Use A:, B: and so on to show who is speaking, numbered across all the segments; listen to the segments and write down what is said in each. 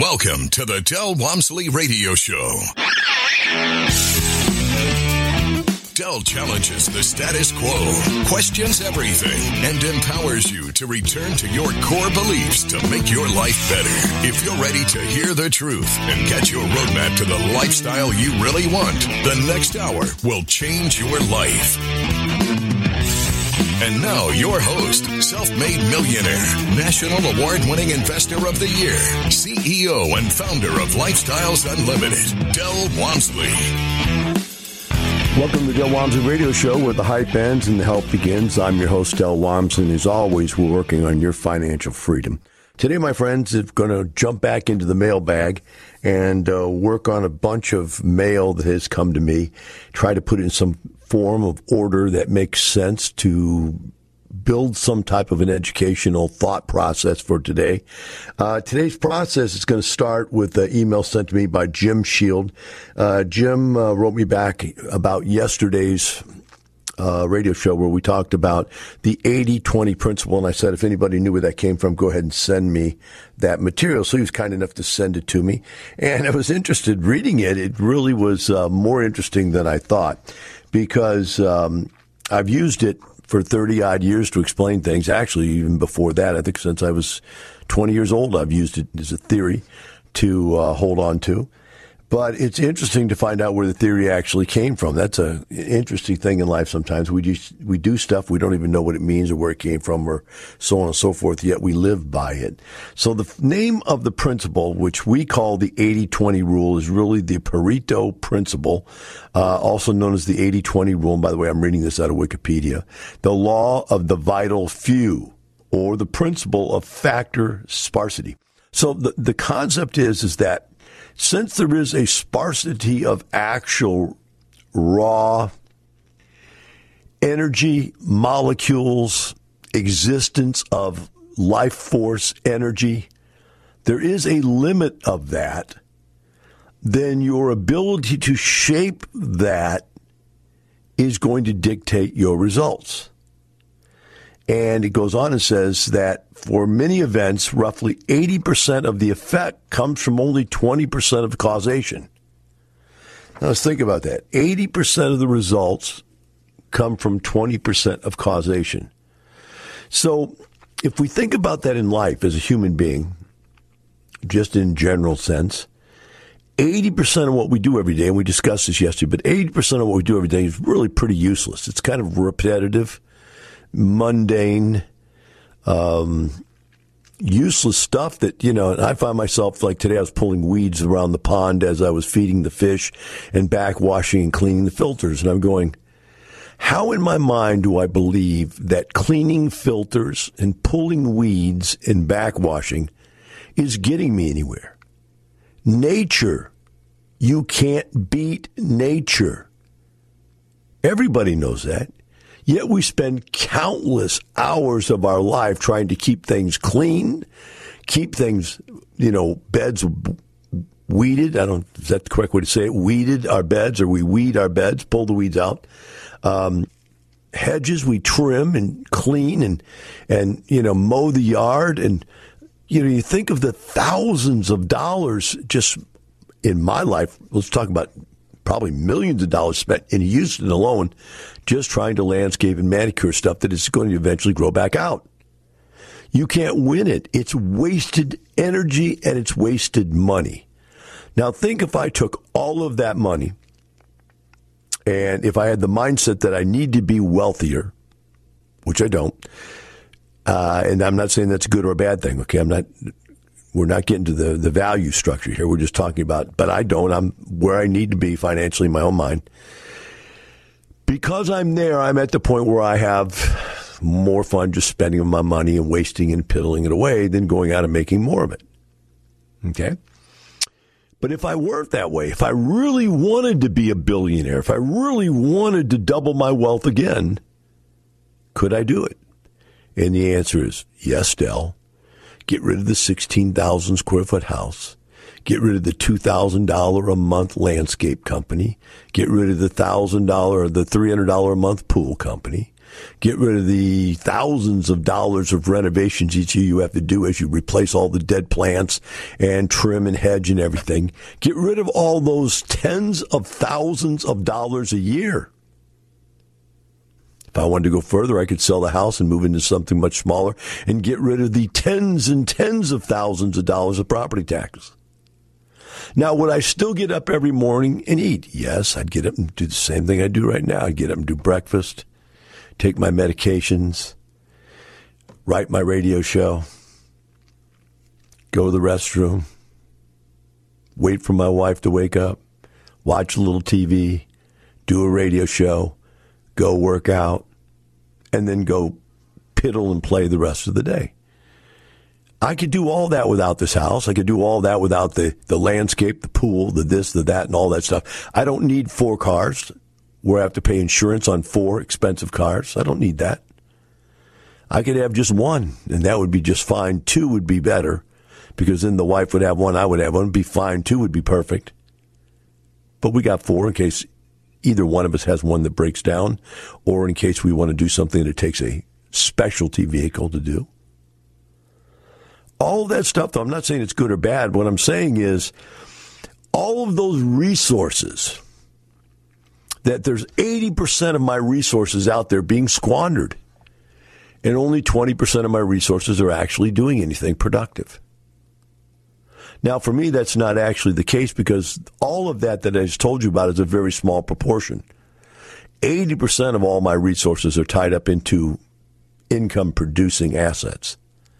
A: Welcome to the Del Walmsley Radio Show. Del challenges the status quo, questions everything, and empowers you to return to your core beliefs to make your life better. If you're ready to hear the truth and get your roadmap to the lifestyle you really want, the next hour will change your life. And now, your host, self-made millionaire, national award-winning investor of the year, CEO and founder of Lifestyles Unlimited, Del Walmsley.
B: Welcome to the Del Walmsley Radio Show, where the hype ends and the help begins. I'm your host, Del Walmsley, and as always, we're working on your financial freedom. Today, my friends, are going to jump back into the mailbag and work on a bunch of mail that has come to me, try to put it in some form of order that makes sense to build some type of an educational thought process for today. Today's process is going to start with an email sent to me by Jim Shield. Jim wrote me back about yesterday's radio show where we talked about the 80-20 principle, and I said if anybody knew where that came from, go ahead and send me that material. So he was kind enough to send it to me, and I was interested reading it. It really was more interesting than I thought, because I've used it for 30-odd years to explain things. Actually, even before that, I think since I was 20 years old, I've used it as a theory to hold on to. But it's interesting to find out where the theory actually came from. That's an interesting thing in life sometimes. We do stuff, we don't even know what it means or where it came from or so on and so forth, yet we live by it. So the name of the principle, which we call the 80-20 rule, is really the Pareto principle, also known as the 80-20 rule. And by the way, I'm reading this out of Wikipedia. The law of the vital few, or the principle of factor sparsity. So the concept is that since there is a sparsity of actual raw energy, molecules, existence of life force energy, there is a limit of that, then your ability to shape that is going to dictate your results. And it goes on and says that for many events, roughly 80% of the effect comes from only 20% of the causation. Now let's think about that. 80% of the results come from 20% of causation. So if we think about that in life as a human being, just in general sense, 80% of what we do every day, and we discussed this yesterday, but 80% of what we do every day is really pretty useless. It's kind of repetitive, mundane, useless stuff that, I find myself, like today I was pulling weeds around the pond as I was feeding the fish and backwashing and cleaning the filters. And I'm going, how in my mind do I believe that cleaning filters and pulling weeds and backwashing is getting me anywhere? Nature. You can't beat nature. Everybody knows that. Yet we spend countless hours of our life trying to keep things clean, keep things, beds weeded. Is that the correct way to say it? Weeded our beds, or we weed our beds, pull the weeds out. Hedges we trim and clean and mow the yard. And, you think of the thousands of dollars just in my life. Let's talk about probably millions of dollars spent in Houston alone just trying to landscape and manicure stuff that is going to eventually grow back out. You can't win it. It's wasted energy and it's wasted money. Now think if I took all of that money and if I had the mindset that I need to be wealthier, which I don't, and I'm not saying that's a good or a bad thing, okay? We're not getting to the value structure here. We're just talking about, but I don't. I'm where I need to be financially in my own mind. Because I'm there, I'm at the point where I have more fun just spending my money and wasting and piddling it away than going out and making more of it. Okay? But if I weren't that way, if I really wanted to be a billionaire, if I really wanted to double my wealth again, could I do it? And the answer is yes, Del. Get rid of the 16,000 square foot house. Get rid of the $2,000 a month landscape company. Get rid of the $1,000 or the $300 a month pool company. Get rid of the thousands of dollars of renovations each year you have to do as you replace all the dead plants and trim and hedge and everything. Get rid of all those tens of thousands of dollars a year. If I wanted to go further, I could sell the house and move into something much smaller and get rid of the tens and tens of thousands of dollars of property taxes. Now, would I still get up every morning and eat? Yes, I'd get up and do the same thing I do right now. I'd get up and do breakfast, take my medications, write my radio show, go to the restroom, wait for my wife to wake up, watch a little TV, do a radio show, go work out, and then go piddle and play the rest of the day. I could do all that without this house. I could do all that without the landscape, the pool, the this, the that, and all that stuff. I don't need 4 cars where I have to pay insurance on 4 expensive cars. I don't need that. I could have just 1, and that would be just fine. 2 would be better, because then the wife would have 1, I would have 1. It'd be fine. 2 would be perfect. But we got 4 in case either one of us has one that breaks down, or in case we want to do something that takes a specialty vehicle to do. All of that stuff, though, I'm not saying it's good or bad. What I'm saying is all of those resources, that there's 80% of my resources out there being squandered, and only 20% of my resources are actually doing anything productive. Now, for me, that's not actually the case, because all of that I just told you about is a very small proportion. 80% of all my resources are tied up into income-producing assets.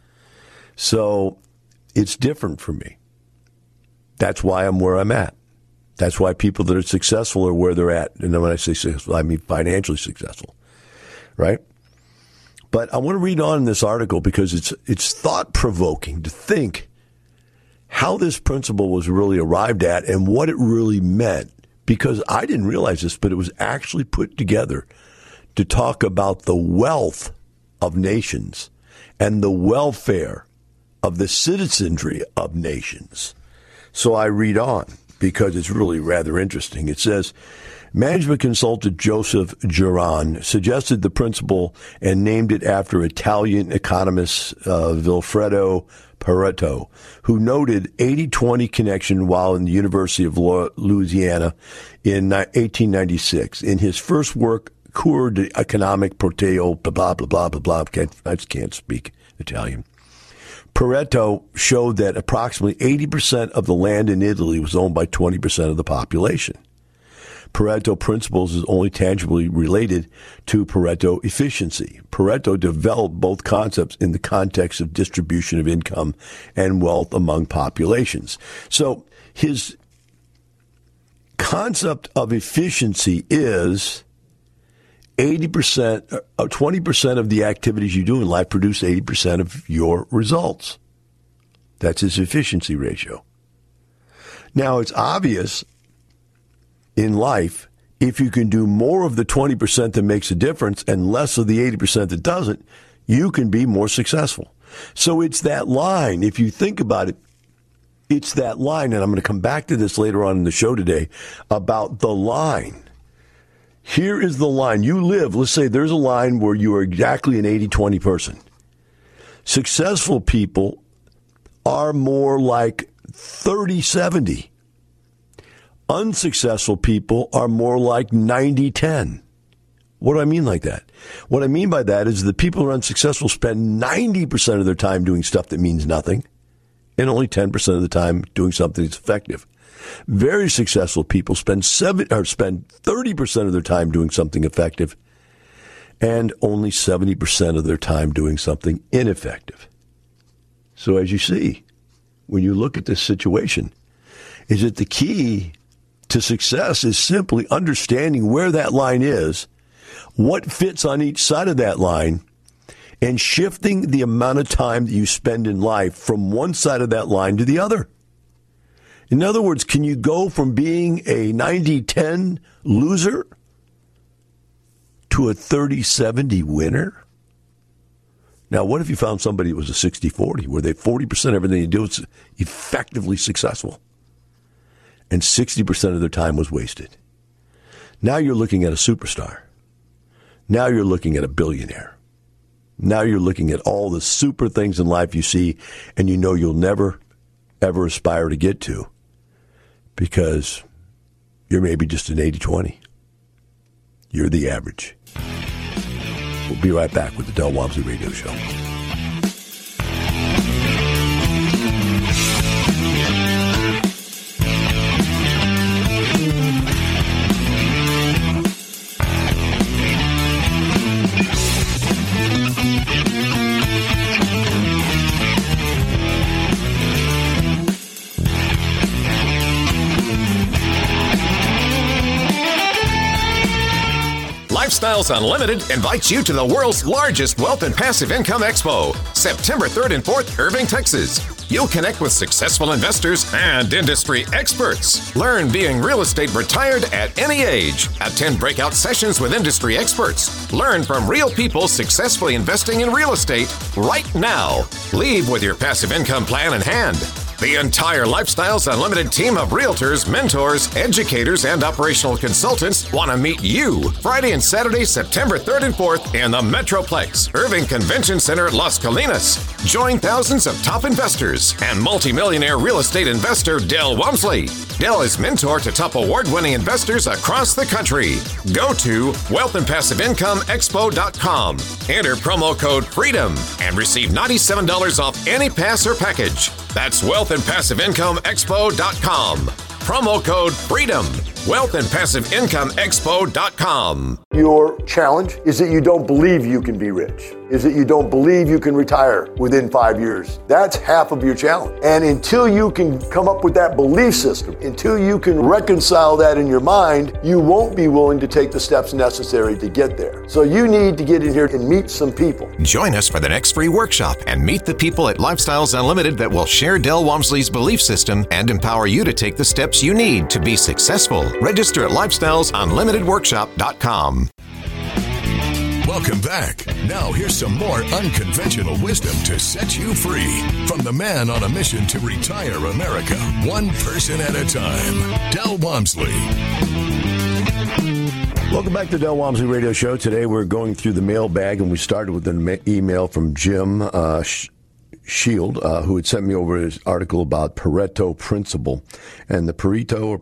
B: So it's different for me. That's why I'm where I'm at. That's why people that are successful are where they're at. And when I say successful, I mean financially successful, right? But I want to read on in this article because it's thought-provoking to think how this principle was really arrived at and what it really meant. Because I didn't realize this, but it was actually put together to talk about the wealth of nations and the welfare of the citizenry of nations. So I read on because it's really rather interesting. It says, management consultant Joseph Giron suggested the principle and named it after Italian economist Vilfredo Pareto, who noted 80-20 connection while in the University of Louisiana in 1896. In his first work, Cours d'Economique Proteo, blah, blah, blah, blah, blah, I just can't speak Italian. Pareto showed that approximately 80% of the land in Italy was owned by 20% of the population. Pareto principles is only tangibly related to Pareto efficiency. Pareto developed both concepts in the context of distribution of income and wealth among populations. So his concept of efficiency is 80%, 20% of the activities you do in life produce 80% of your results. That's his efficiency ratio. Now, it's obvious in life, if you can do more of the 20% that makes a difference and less of the 80% that doesn't, you can be more successful. So it's that line. If you think about it, it's that line, and I'm going to come back to this later on in the show today, about the line. Here is the line. You live, let's say there's a line where you are exactly an 80-20 person. Successful people are more like 30-70. Unsuccessful people are more like 90-10. What do I mean like that? What I mean by that is the people who are unsuccessful spend 90% of their time doing stuff that means nothing and only 10% of the time doing something that's effective. Very successful people spend 30% of their time doing something effective and only 70% of their time doing something ineffective. So as you see, when you look at this situation, is that the key to success is simply understanding where that line is, what fits on each side of that line, and shifting the amount of time that you spend in life from one side of that line to the other. In other words, can you go from being a 90-10 loser to a 30-70 winner? Now, what if you found somebody that was a 60-40, where they 40% of everything you do is effectively successful, and 60% of their time was wasted? Now you're looking at a superstar. Now you're looking at a billionaire. Now you're looking at all the super things in life you see and you know you'll never, ever aspire to get to because you're maybe just an 80-20. You're the average. We'll be right back with the Del Walmsley Radio Show.
C: Lifestyles Unlimited invites you to the world's largest wealth and passive income expo, September 3rd and 4th, Irving, Texas. You'll connect with successful investors and industry experts. Learn being real estate retired at any age. Attend breakout sessions with industry experts. Learn from real people successfully investing in real estate right now. Leave with your passive income plan in hand. The entire Lifestyles Unlimited team of realtors, mentors, educators, and operational consultants want to meet you Friday and Saturday, September 3rd and 4th in the Metroplex, Irving Convention Center, Las Colinas. Join thousands of top investors and multimillionaire real estate investor Del Walmsley. Del is mentor to top award-winning investors across the country. Go to wealthandpassiveincomeexpo.com. Enter promo code FREEDOM and receive $97 off any pass or package. That's wealthandpassiveincomeexpo.com. Promo code FREEDOM. wealthandpassiveincomeexpo.com.
B: Your challenge is that you don't believe you can be rich. Is that you don't believe you can retire within 5 years. That's half of your challenge. And until you can come up with that belief system, until you can reconcile that in your mind, you won't be willing to take the steps necessary to get there. So you need to get in here and meet some people.
C: Join us for the next free workshop and meet the people at Lifestyles Unlimited that will share Del Walmsley's belief system and empower you to take the steps you need to be successful. Register at lifestylesunlimitedworkshop.com.
A: Welcome back. Now here's some more unconventional wisdom to set you free from the man on a mission to retire America, one person at a time, Del Walmsley.
B: Welcome back to the Del Walmsley Radio Show. Today we're going through the mailbag, and we started with an email from Jim Shield, who had sent me over his article about Pareto principle. And the Pareto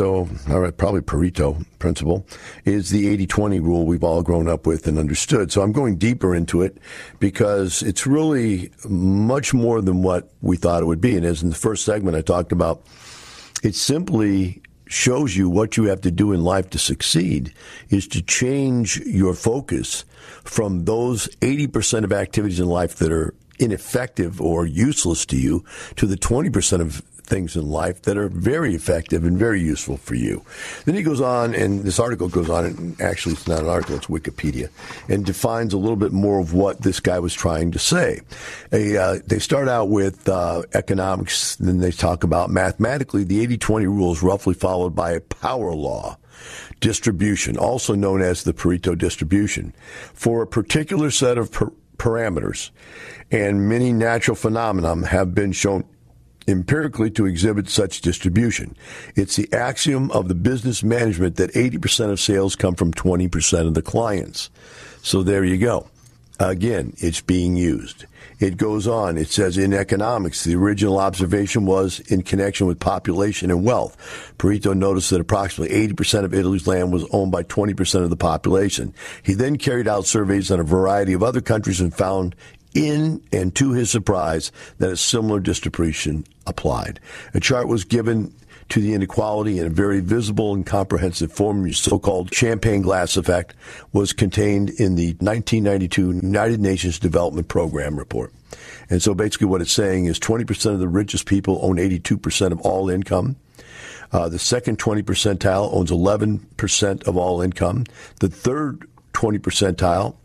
B: principle is the 80-20 rule we've all grown up with and understood. So I'm going deeper into it because it's really much more than what we thought it would be. And as in the first segment I talked about, it simply shows you what you have to do in life to succeed is to change your focus from those 80% of activities in life that are ineffective or useless to you to the 20% of things in life that are very effective and very useful for you. Then he goes on, and this article goes on, and actually it's not an article, it's Wikipedia, and defines a little bit more of what this guy was trying to say. They start out with economics, then they talk about mathematically the 80-20 rule is roughly followed by a power law distribution, also known as the Pareto distribution, for a particular set of parameters, and many natural phenomena have been shown empirically to exhibit such distribution. It's the axiom of the business management that 80% of sales come from 20% of the clients. So there you go. Again, it's being used. It goes on. It says in economics, the original observation was in connection with population and wealth. Pareto noticed that approximately 80% of Italy's land was owned by 20% of the population. He then carried out surveys on a variety of other countries and found and to his surprise, that a similar distribution applied. A chart was given to the inequality in a very visible and comprehensive form. The so-called champagne glass effect was contained in the 1992 United Nations Development Program report. And so basically what it's saying is 20% of the richest people own 82% of all income. The second 20 percentile owns 11% of all income. The third 20 percentile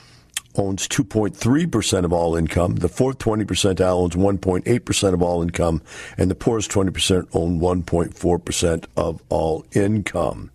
B: owns 2.3% of all income. The fourth 20 percentile owns 1.8% of all income. And the poorest 20% own 1.4% of all income.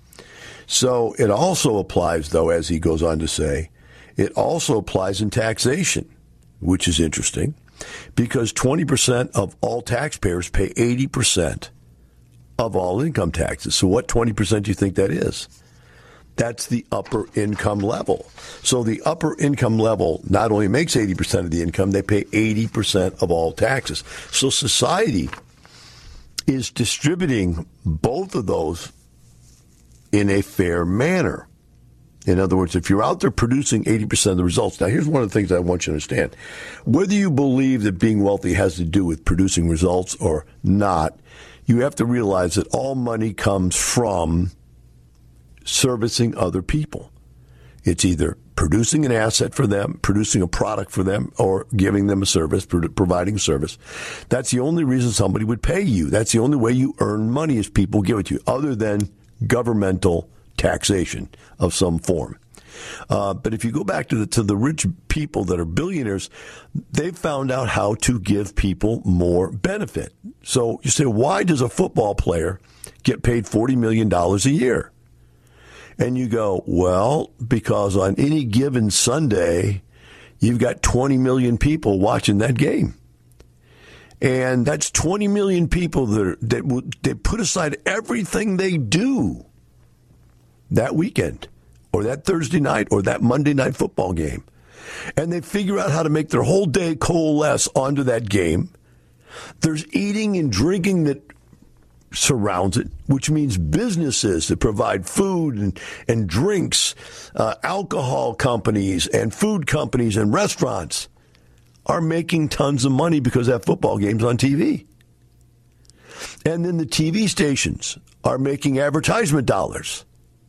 B: So it also applies, though, as he goes on to say, it also applies in taxation, which is interesting, because 20% of all taxpayers pay 80% of all income taxes. So what 20% do you think that is? That's the upper income level. So the upper income level not only makes 80% of the income, they pay 80% of all taxes. So society is distributing both of those in a fair manner. In other words, if you're out there producing 80% of the results, now here's one of the things I want you to understand. Whether you believe that being wealthy has to do with producing results or not, you have to realize that all money comes from servicing other people. It's either producing an asset for them, producing a product for them, or giving them a service, providing service. That's the only reason somebody would pay you. That's the only way you earn money is people give it to you, other than governmental taxation of some form. But if you go back to the rich people that are billionaires, they've found out how to give people more benefit. So you say, why does a football player get paid $40 million a year? And you go, well, because on any given Sunday, you've got 20 million people watching that game. And that's 20 million people that put aside everything they do that weekend or that Thursday night or that Monday night football game. And they figure out how to make their whole day coalesce onto that game. There's eating and drinking that surrounds it, which means businesses that provide food and drinks, alcohol companies and food companies and restaurants are making tons of money because that football game's on TV. And then the TV stations are making advertisement dollars.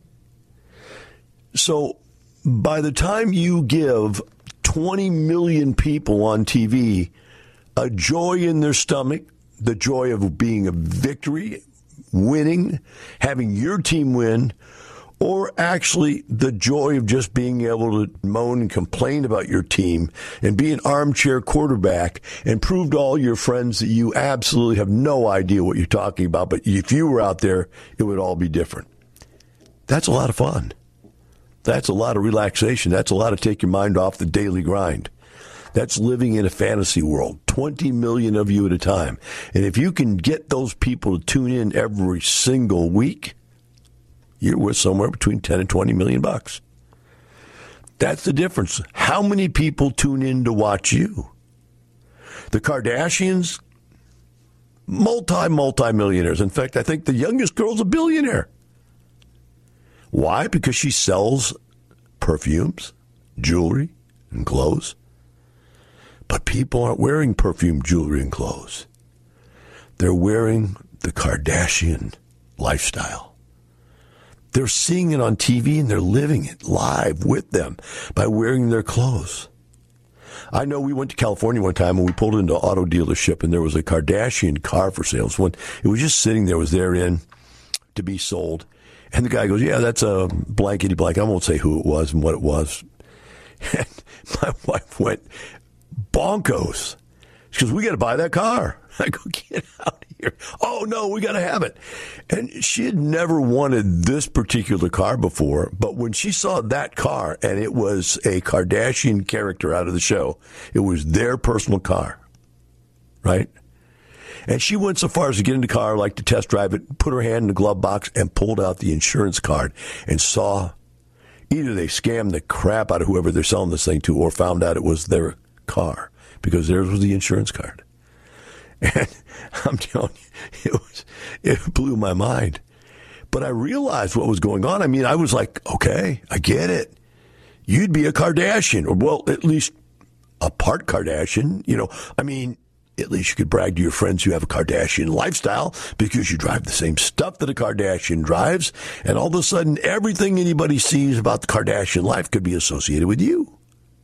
B: So by the time you give 20 million people on TV a joy in their stomach, the joy of being a victory, winning, having your team win, or actually the joy of just being able to moan and complain about your team and be an armchair quarterback and prove to all your friends that you absolutely have no idea what you're talking about, but if you were out there, it would all be different. That's a lot of fun. That's a lot of relaxation. That's a lot of take your mind off the daily grind. That's living in a fantasy world, 20 million of you at a time. And if you can get those people to tune in every single week, you're worth somewhere between 10 and 20 million bucks. That's the difference. How many people tune in to watch you? The Kardashians, multi-millionaires. In fact, I think the youngest girl's a billionaire. Why? Because she sells perfumes, jewelry, and clothes. But people aren't wearing perfume, jewelry, and clothes. They're wearing the Kardashian lifestyle. They're seeing it on TV and they're living it live with them by wearing their clothes. I know we went to California one time and we pulled into an auto dealership and there was a Kardashian car for sale. It was just sitting there, was therein to be sold. And the guy goes, yeah, that's a blankety blank. I won't say who it was and what it was. And my wife went bonkos. She goes, we got to buy that car. I go, get out of here. Oh, no, we got to have it. And she had never wanted this particular car before, but when she saw that car, and it was a Kardashian character out of the show, it was their personal car, right? And she went so far as to get in the car, like to test drive it, put her hand in the glove box, and pulled out the insurance card and saw either they scammed the crap out of whoever they're selling this thing to or found out it was their car because theirs was the insurance card. And I'm telling you, it blew my mind. But I realized what was going on. I mean, I was like, okay, I get it. You'd be a Kardashian, or well, at least a part Kardashian. You know, I mean, at least you could brag to your friends you have a Kardashian lifestyle because you drive the same stuff that a Kardashian drives. And all of a sudden, everything anybody sees about the Kardashian life could be associated with you.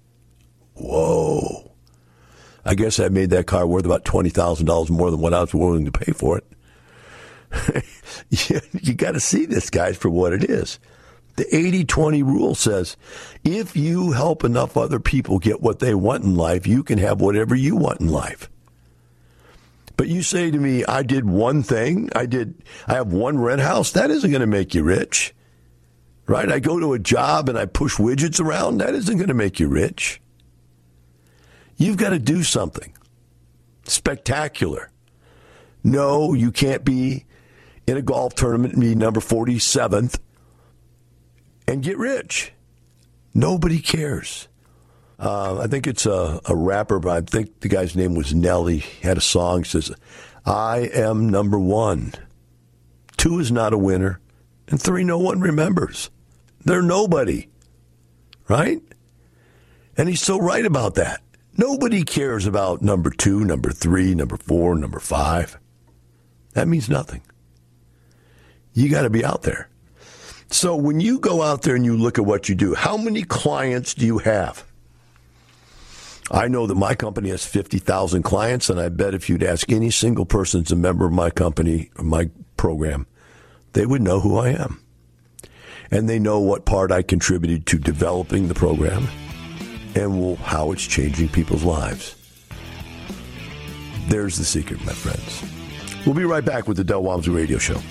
B: Whoa. I guess I made that car worth about $20,000 more than what I was willing to pay for it. You got to see this, guys, for what it is. The 80-20 rule says if you help enough other people get what they want in life, you can have whatever you want in life. But you say to me, I did one thing. I have one rent house. That isn't going to make you rich, right? I go to a job and I push widgets around. That isn't going to make you rich. You've got to do something spectacular. No, you can't be in a golf tournament and be number 47th and get rich. Nobody cares. I think it's a rapper, but I think the guy's name was Nelly. He had a song that says, I am number one. 2 is not a winner. And 3, no one remembers. They're nobody. Right? And he's so right about that. Nobody cares about number 2, number 3, number 4, number 5. That means nothing. You got to be out there. So when you go out there and you look at what you do, how many clients do you have? I know that my company has 50,000 clients, and I bet if you'd ask any single person that's a member of my company, or my program, they would know who I am. And they know what part I contributed to developing the program and how it's changing people's lives. There's the secret, my friends. We'll be right back with the Del Walmsley Radio Show.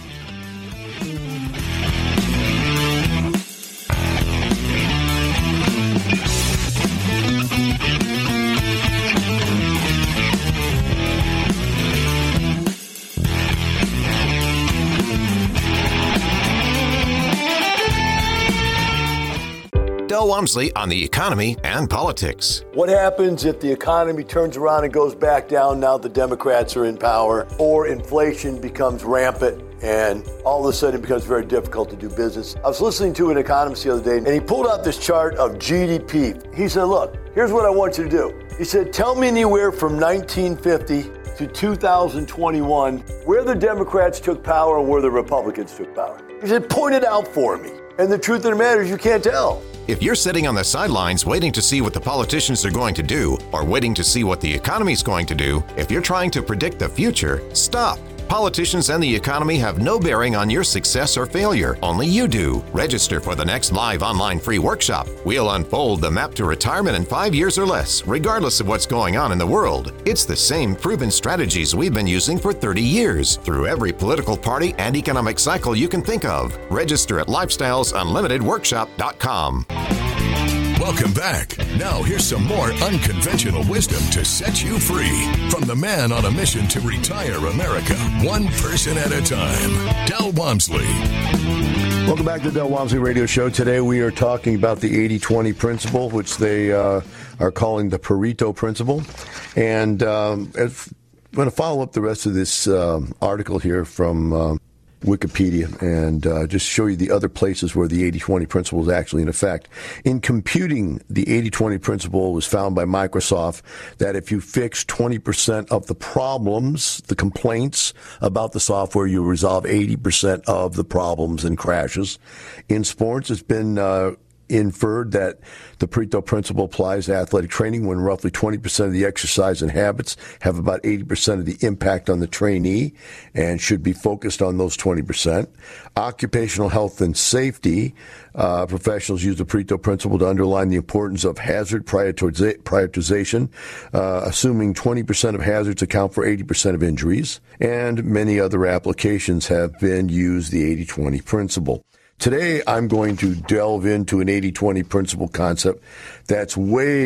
C: Del Walmsley on the economy and politics.
B: What happens if the economy turns around and goes back down now the Democrats are in power, or inflation becomes rampant and all of a sudden it becomes very difficult to do business? I was listening to an economist the other day, and he pulled out this chart of GDP. He said, look, here's what I want you to do. He said, tell me anywhere from 1950 to 2021 where the Democrats took power and where the Republicans took power. He said, point it out for me. And the truth of the matter is you can't tell.
C: If you're sitting on the sidelines waiting to see what the politicians are going to do, or waiting to see what the economy's going to do, if you're trying to predict the future, stop. Politicians and the economy have no bearing on your success or failure. Only you do. Register for the next live online free workshop. We'll unfold the map to retirement in 5 years or less, regardless of what's going on in the world. It's the same proven strategies we've been using for 30 years, through every political party and economic cycle you can think of. Register at lifestylesunlimitedworkshop.com.
A: Welcome back. Now here's some more unconventional wisdom to set you free from the man on a mission to retire America, one person at a time, Del Walmsley.
B: Welcome back to the Del Walmsley Radio Show. Today we are talking about the 80-20 principle, which they are calling the Pareto principle. And I'm going to follow up the rest of this article here from Wikipedia and just show you the other places where the 80-20 principle is actually in effect. In computing, the 80-20 principle was found by Microsoft that if you fix 20% of the problems, the complaints about the software, you resolve 80% of the problems and crashes. In sports, it's been inferred that the Pareto principle applies to athletic training when roughly 20% of the exercise and habits have about 80% of the impact on the trainee and should be focused on those 20%. Occupational health and safety, professionals use the Pareto principle to underline the importance of hazard prioritization, assuming 20% of hazards account for 80% of injuries, and many other applications have been used the 80-20 principle. Today, I'm going to delve into an 80-20 principle concept that's way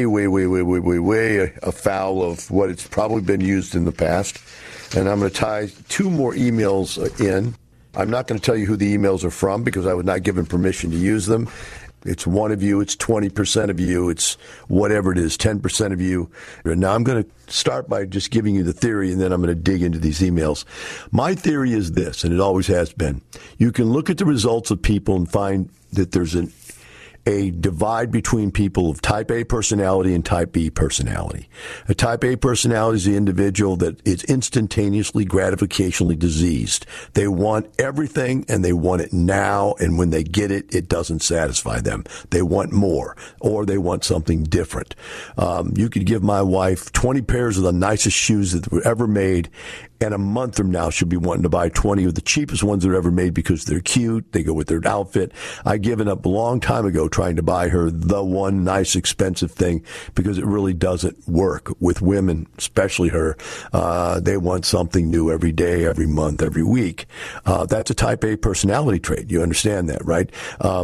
B: afoul of what it's probably been used in the past. And I'm going to tie 2 more emails in. I'm not going to tell you who the emails are from because I was not given permission to use them. It's 1 of you, it's 20% of you, it's whatever it is, 10% of you. And now I'm going to start by just giving you the theory, and then I'm going to dig into these emails. My theory is this, and it always has been. You can look at the results of people and find that there's a divide between people of type A personality and type B personality. A type A personality is the individual that is instantaneously gratificationally diseased. They want everything and they want it now, and when they get it, it doesn't satisfy them. They want more, or they want something different. You could give my wife 20 pairs of the nicest shoes that were ever made, and a month from now she'll be wanting to buy 20 of the cheapest ones that are ever made because they're cute, they go with their outfit. I given up a long time ago trying to buy her the one nice expensive thing because it really doesn't work with women, especially her. They want something new every day, every month, every week. That's a type A personality trait. You understand that, right?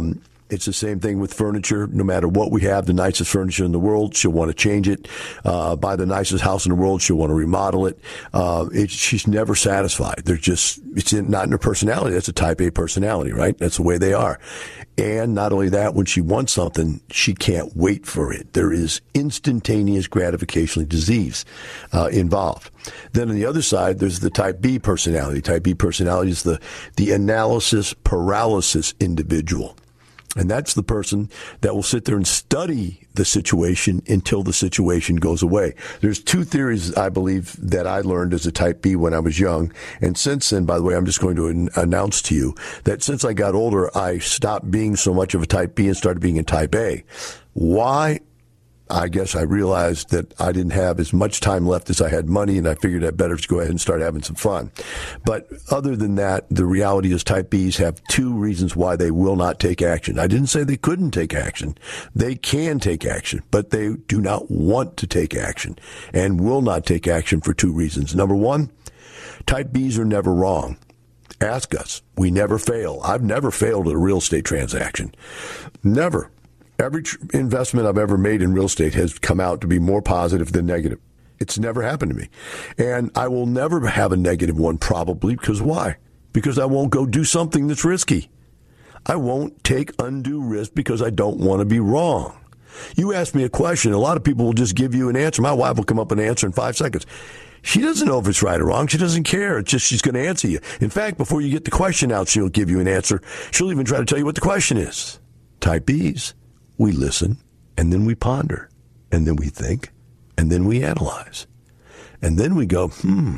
B: It's the same thing with furniture. No matter what we have, the nicest furniture in the world, she'll want to change it. Buy the nicest house in the world, she'll want to remodel it. She's never satisfied. It's not in her personality. That's a type A personality, right? That's the way they are. And not only that, when she wants something, she can't wait for it. There is instantaneous gratification disease involved. Then on the other side, there's the type B personality. Type B personality is the analysis paralysis individual. And that's the person that will sit there and study the situation until the situation goes away. There's two theories, I believe, that I learned as a type B when I was young. And since then, by the way, I'm just going to announce to you that since I got older, I stopped being so much of a type B and started being a type A. Why? I guess I realized that I didn't have as much time left as I had money, and I figured I'd better just go ahead and start having some fun. But other than that, the reality is type Bs have two reasons why they will not take action. I didn't say they couldn't take action. They can take action, but they do not want to take action and will not take action for two reasons. Number one, type Bs are never wrong. Ask us. We never fail. I've never failed at a real estate transaction. Never. Every investment I've ever made in real estate has come out to be more positive than negative. It's never happened to me. And I will never have a negative one probably because why? Because I won't go do something that's risky. I won't take undue risk because I don't want to be wrong. You ask me a question, a lot of people will just give you an answer. My wife will come up and answer in 5 seconds. She doesn't know if it's right or wrong. She doesn't care. It's just she's going to answer you. In fact, before you get the question out, she'll give you an answer. She'll even try to tell you what the question is. Type Bs. We listen, and then we ponder, and then we think, and then we analyze. And then we go,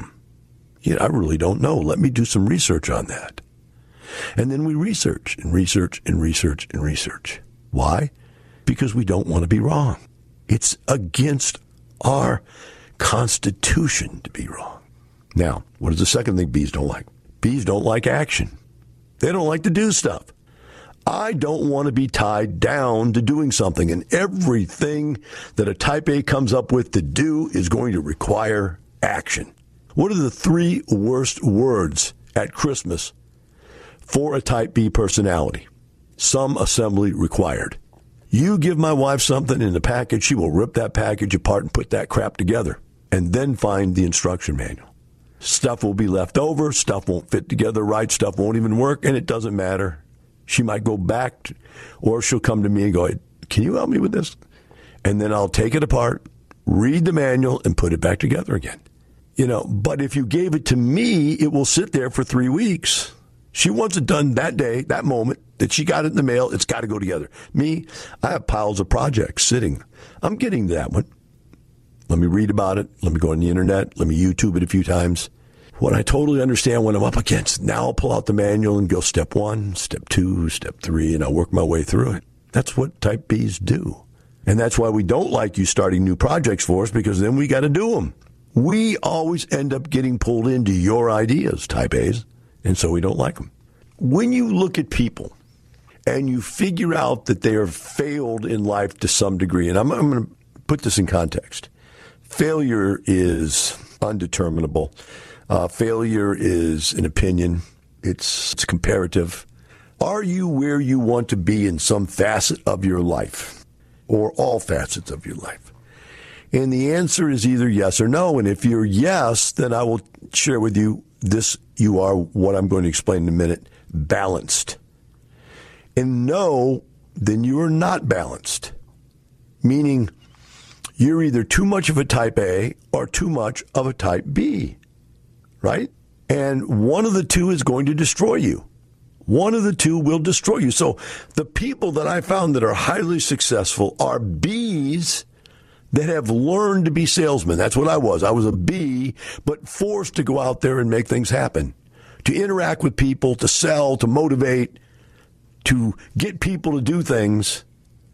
B: I really don't know. Let me do some research on that. And then we research and research and research and research. Why? Because we don't want to be wrong. It's against our constitution to be wrong. Now, what is the second thing Bs don't like? Bs don't like action. They don't like to do stuff. I don't want to be tied down to doing something, and everything that a type A comes up with to do is going to require action. What are the 3 worst words at Christmas for a type B personality? Some assembly required. You give my wife something in the package, she will rip that package apart and put that crap together, and then find the instruction manual. Stuff will be left over, stuff won't fit together right, stuff won't even work, and it doesn't matter. She might go back, or she'll come to me and go, can you help me with this? And then I'll take it apart, read the manual, and put it back together again. But if you gave it to me, it will sit there for 3 weeks. She wants it done that day, that moment, that she got it in the mail. It's got to go together. Me, I have piles of projects sitting. I'm getting to that one. Let me read about it. Let me go on the internet. Let me YouTube it a few times. What I totally understand what I'm up against, now I'll pull out the manual and go step 1, step 2, step 3, and I'll work my way through it. That's what type Bs do. And that's why we don't like you starting new projects for us, because then we got to do them. We always end up getting pulled into your ideas, type As, and so we don't like them. When you look at people and you figure out that they are failed in life to some degree, and I'm going to put this in context. Failure is undeterminable. Failure is an opinion. It's comparative. Are you where you want to be in some facet of your life or all facets of your life? And the answer is either yes or no. And if you're yes, then I will share with you this. You are what I'm going to explain in a minute, balanced. And no, then you are not balanced. Meaning you're either too much of a type A or too much of a type B. Right? And one of the two is going to destroy you. One of the two will destroy you. So the people that I found that are highly successful are Bs that have learned to be salesmen. That's what I was. I was a B, but forced to go out there and make things happen, to interact with people, to sell, to motivate, to get people to do things.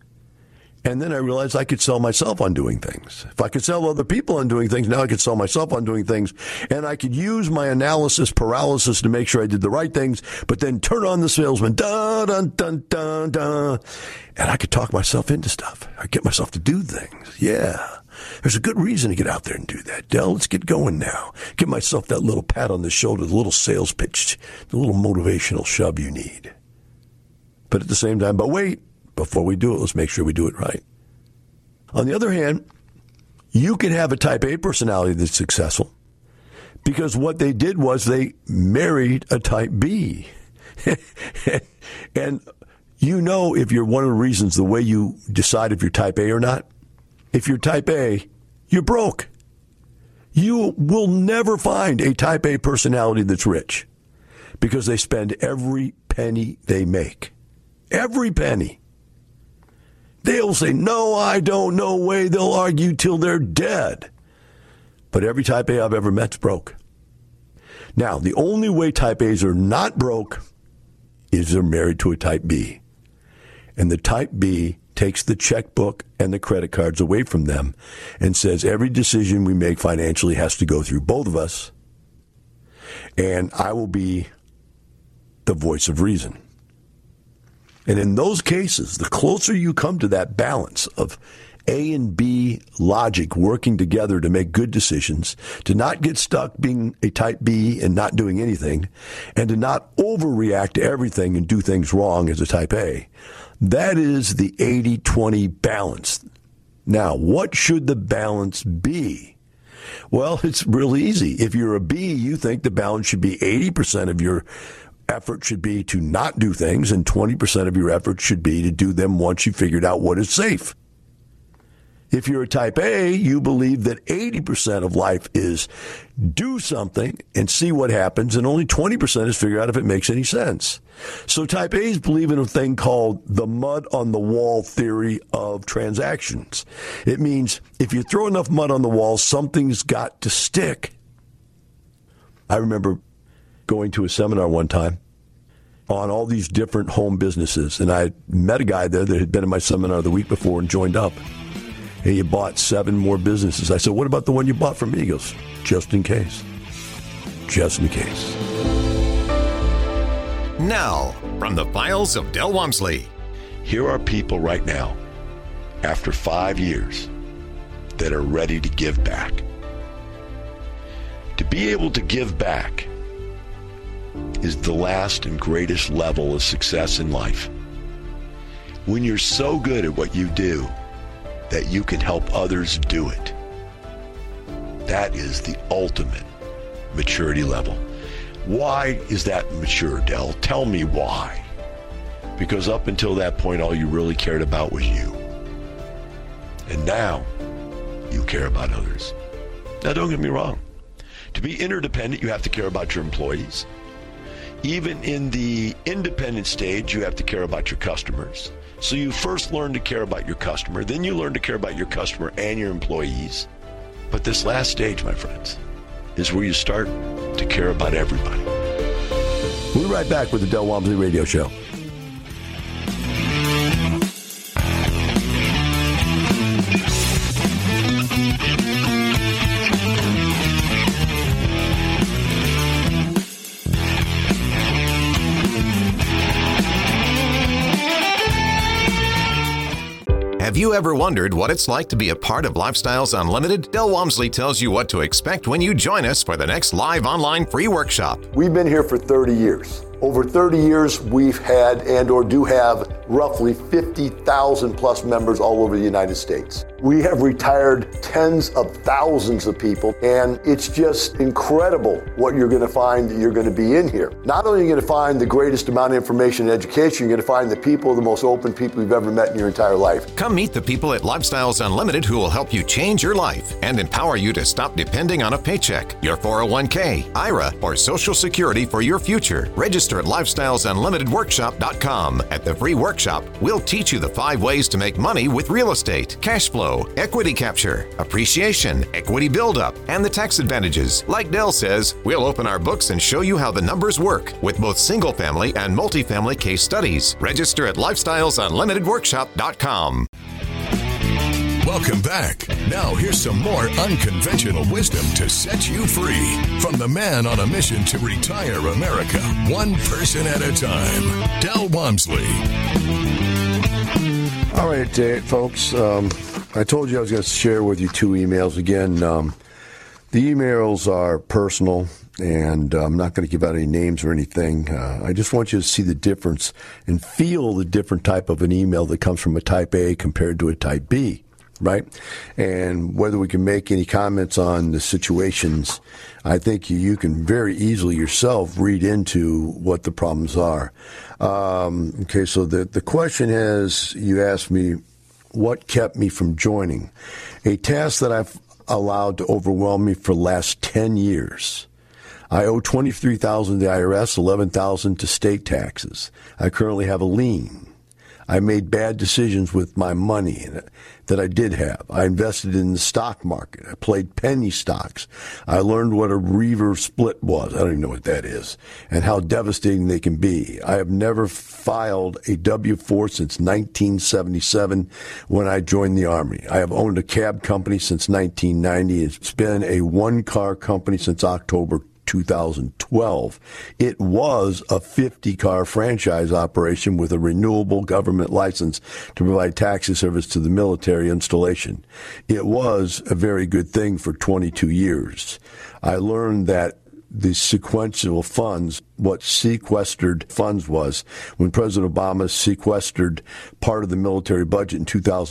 B: And then I realized I could sell myself on doing things. If I could sell other people on doing things, now I could sell myself on doing things. And I could use my analysis paralysis to make sure I did the right things, but then turn on the salesman, dun, dun, dun, dun, dun. And I could talk myself into stuff. I get myself to do things. Yeah. There's a good reason to get out there and do that. Del, let's get going now. Give myself that little pat on the shoulder, the little sales pitch, the little motivational shove you need. But at the same time, but wait, before we do it, let's make sure we do it right. On the other hand, you can have a type A personality that's successful because what they did was they married a type B. And you know, if you're one of the reasons, the way you decide if you're type A or not, if you're type A, you're broke. You will never find a type A personality that's rich because they spend every penny they make. Every penny. They'll say, no, I don't, no way. They'll argue till they're dead. But every type A I've ever met's broke. Now, the only way type A's are not broke is they're married to a type B. And the type B takes the checkbook and the credit cards away from them and says every decision we make financially has to go through both of us, and I will be the voice of reason. And in those cases, the closer you come to that balance of A and B logic working together to make good decisions, to not get stuck being a type B and not doing anything, and to not overreact to everything and do things wrong as a type A, that is the 80-20 balance. Now, what should the balance be? Well, it's really easy. If you're a B, you think the balance should be 80% of your effort should be to not do things, and 20% of your effort should be to do them once you figured out what is safe. If you're a type A, you believe that 80% of life is do something and see what happens, and only 20% is figure out if it makes any sense. So type A's believe in a thing called the mud on the wall theory of transactions. It means if you throw enough mud on the wall, something's got to stick. I remember going to a seminar one time on all these different home businesses, and I met a guy there that had been in my seminar the week before and joined up. And he bought 7 more businesses. I said, what about the one you bought from me? He goes, just in case. Just in case.
C: Now, from the files of Del Walmsley.
B: Here are people right now, after 5 years, that are ready to give back. To be able to give back is the last and greatest level of success in life. When you're so good at what you do that you can help others do it, that is the ultimate maturity level. Why is that mature, Del? Tell me why. Because up until that point, all you really cared about was you. And now, you care about others. Now, don't get me wrong. To be interdependent, you have to care about your employees. Even in the independent stage, you have to care about your customers. So you first learn to care about your customer, then you learn to care about your customer and your employees. But this last stage, my friends, is where you start to care about everybody. We'll be right back with the Del Walmsley Radio Show.
C: Have you ever wondered what it's like to be a part of Lifestyles Unlimited? Del Walmsley tells you what to expect when you join us for the next live online free workshop.
B: We've been here for 30 years. Over 30 years, we've had and or do have roughly 50,000 plus members all over the United States. We have retired tens of thousands of people, and it's just incredible what you're going to find that you're going to be in here. Not only are you going to find the greatest amount of information and education, you're going to find the people, the most open people you've ever met in your entire life.
C: Come meet the people at Lifestyles Unlimited who will help you change your life and empower you to stop depending on a paycheck, your 401k, IRA, or Social Security for your future. Register at LifestylesUnlimitedWorkshop.com. At the free workshop, we'll teach you the 5 ways to make money with real estate, cash flow, equity capture, appreciation, equity buildup, and the tax advantages. Like Del says, we'll open our books and show you how the numbers work with both single-family and multifamily case studies. Register at LifestylesUnlimitedWorkshop.com.
A: Welcome back. Now here's some more unconventional wisdom to set you free from the man on a mission to retire America, one person at a time, Del Walmsley.
B: All right, folks. I told you I was going to share with you 2 emails. Again, the emails are personal, and I'm not going to give out any names or anything. I just want you to see the difference and feel the different type of an email that comes from a type A compared to a type B, right? And whether we can make any comments on the situations, I think you can very easily yourself read into what the problems are. Okay, so the question is, you asked me, what kept me from joining? A task that I've allowed to overwhelm me for the last 10 years. I owe $23,000 to the IRS, $11,000 to state taxes. I currently have a lien. I made bad decisions with my money that I did have. I invested in the stock market. I played penny stocks. I learned what a reverse split was. I don't even know what that is, and how devastating they can be. I have never filed a W-4 since 1977 when I joined the Army. I have owned a cab company since 1990. It's been a one-car company since October 2012. It was a 50-car franchise operation with a renewable government license to provide taxi service to the military installation. It was a very good thing for 22 years. I learned that the sequential funds, what sequestered funds was, when President Obama sequestered part of the military budget in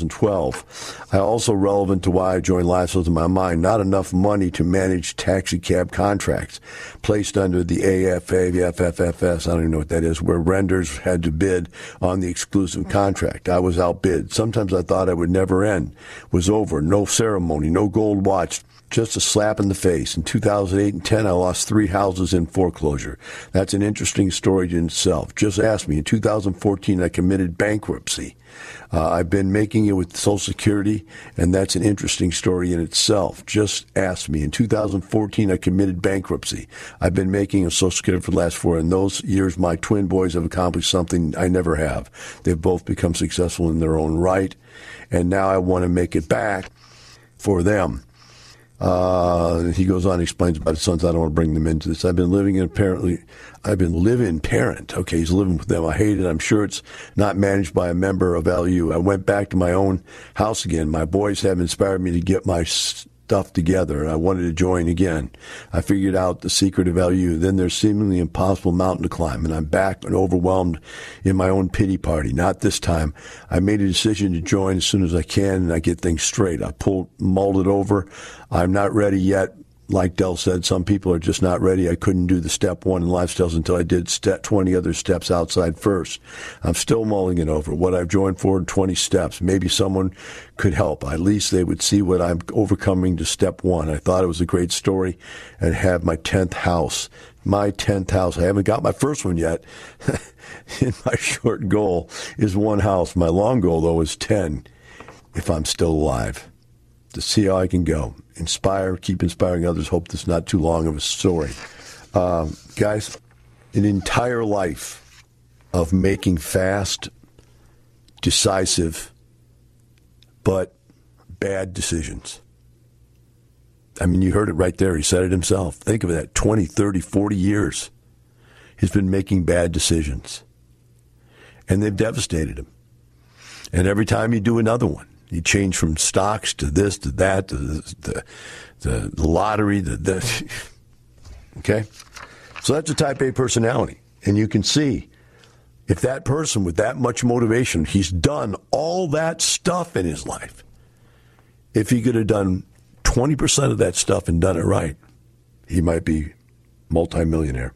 B: 2012. Also relevant to why I joined LifeStyles in my mind, not enough money to manage taxi cab contracts placed under the AFA, the FFFS, I don't even know what that is, where renders had to bid on the exclusive contract. I was outbid. Sometimes I thought I would never end. It was over. No ceremony, no gold watch. Just a slap in the face. In 2008 and 10, I lost 3 houses in foreclosure. That's an interesting story in itself. Just ask me. In 2014, I committed bankruptcy. I've been making it with Social Security, and that's an interesting story in itself. Just ask me. In 2014, I committed bankruptcy. I've been making a Social Security for the last 4. In those years, my twin boys have accomplished something I never have. They've both become successful in their own right, and now I want to make it back for them. He goes on and explains about his sons. I don't want to bring them into this. I've been living parent. Okay, he's living with them. I hate it. I'm sure it's not managed by a member of LU. I went back to my own house again. My boys have inspired me to get my stuff together, and I wanted to join again. I figured out the secret of LU. Then there's seemingly impossible mountain to climb, and I'm back and overwhelmed in my own pity party. Not this time. I made a decision to join as soon as I can, and I get things straight. I mulled it over. I'm not ready yet. Like Del said, some people are just not ready. I couldn't do the step 1 in LifeStyles until I did 20 other steps outside first. I'm still mulling it over. What I've joined for in 20 steps. Maybe someone could help. At least they would see what I'm overcoming to step 1. I thought it was a great story and have my 10th house. My 10th house. I haven't got my first one yet. And my short goal is 1 house. My long goal, though, is 10 if I'm still alive. To see how I can go. Inspire, keep inspiring others. Hope this is not too long of a story. Guys, an entire life of making fast, decisive, but bad decisions. I mean, you heard it right there. He said it himself. Think of that, 20, 30, 40 years. He's been making bad decisions. And they've devastated him. And every time you do another one, you change from stocks to this, to that, to the lottery, okay? So that's a type A personality. And you can see if that person with that much motivation, he's done all that stuff in his life. If he could have done 20% of that stuff and done it right, he might be multimillionaire.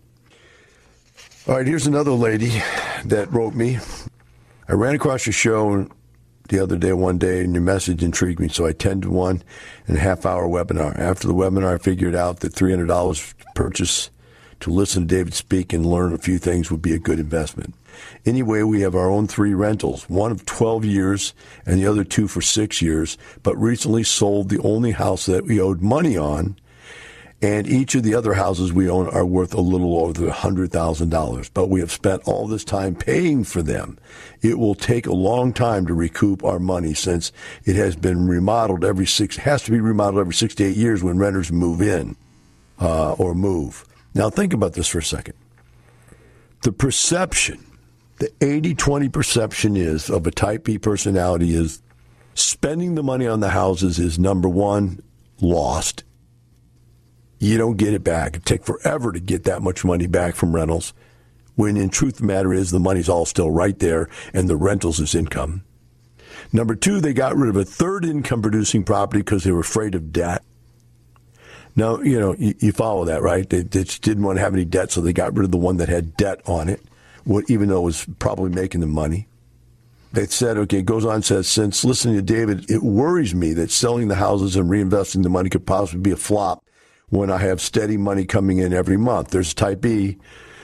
B: All right, here's another lady that wrote me. I ran across your show the other day, one day, and your message intrigued me, so I attended 1.5-hour webinar. After the webinar, I figured out that $300 purchase to listen to David speak and learn a few things would be a good investment. Anyway, we have our own 3 rentals, one of 12 years and the other 2 for 6 years, but recently sold the only house that we owed money on, and each of the other houses we own are worth a little over $100,000. But we have spent all this time paying for them. It will take a long time to recoup our money since it has been remodeled every 6 to 8 years when renters move in or move. Now think about this for a second. The perception, the 80-20 perception is of a type B personality is spending the money on the houses is number 1, lost. you don't get it back. It takes forever to get that much money back from rentals, when in truth the matter is the money's all still right there and the rentals is income. Number two, they got rid of a third income-producing property because they were afraid of debt. Now, you follow that, right? They just didn't want to have any debt, so they got rid of the one that had debt on it, even though it was probably making them money. They said, okay, it goes on, says, since listening to David, it worries me that selling the houses and reinvesting the money could possibly be a flop when I have steady money coming in every month. There's type B,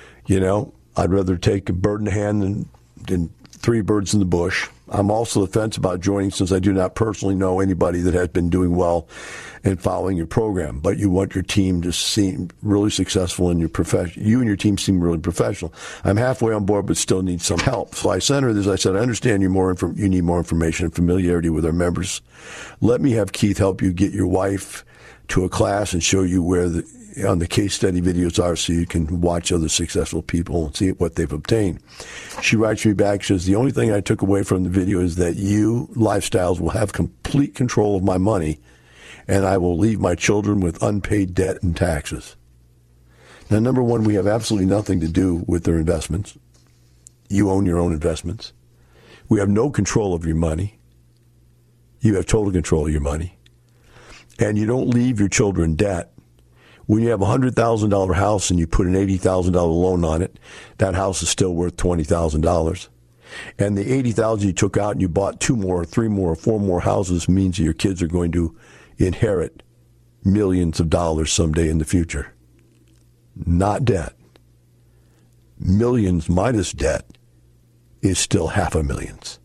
B: I'd rather take a bird in the hand than three birds in the bush. I'm also the fence about joining since I do not personally know anybody that has been doing well in following your program, but you want your team to seem really successful in your profession. You and your team seem really professional. I'm halfway on board, but still need some help. So I sent her this. I said, I understand you need more information and familiarity with our members. Let me have Keith help you get your wife to a class and show you where on the case study videos are so you can watch other successful people and see what they've obtained. She writes me back, she says, the only thing I took away from the video is that you, Lifestyles, will have complete control of my money, and I will leave my children with unpaid debt and taxes. Now, number one, we have absolutely nothing to do with their investments. You own your own investments. We have no control of your money. You have total control of your money. And you don't leave your children debt. When you have a $100,000 house and you put an $80,000 loan on it, that house is still worth $20,000. And the $80,000 you took out and you bought 2 more, 3 more, 4 more houses means that your kids are going to inherit millions of dollars someday in the future. Not debt. Millions minus debt is still $500,000.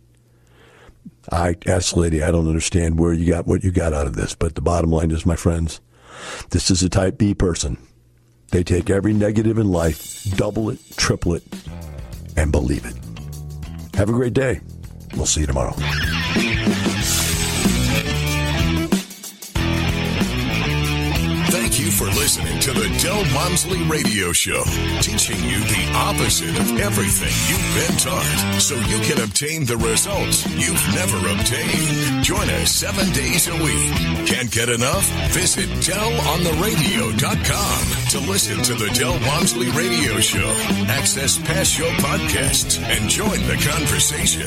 B: I asked the lady, I don't understand what you got out of this, but the bottom line is, my friends, this is a type B person. They take every negative in life, double it, triple it, and believe it. Have a great day. We'll see you tomorrow.
A: Thank you for listening to the Del Walmsley Radio Show, teaching you the opposite of everything you've been taught so you can obtain the results you've never obtained. Join us 7 days a week. Can't get enough? Visit DelOnTheRadio.com to listen to the Del Walmsley Radio Show, access past show podcasts, and join the conversation.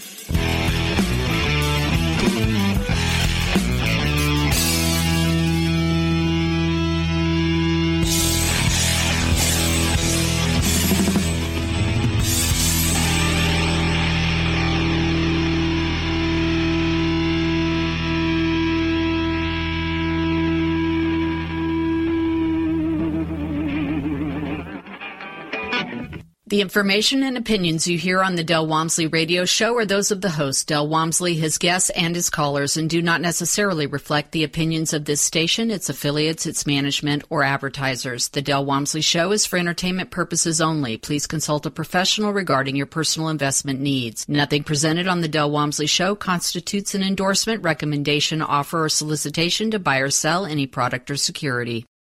D: The information and opinions you hear on the Del Walmsley Radio Show are those of the host, Del Walmsley, his guests, and his callers, and do not necessarily reflect the opinions of this station, its affiliates, its management, or advertisers. The Del Walmsley Show is for entertainment purposes only. Please consult a professional regarding your personal investment needs. Nothing presented on the Del Walmsley Show constitutes an endorsement, recommendation, offer, or solicitation to buy or sell any product or security.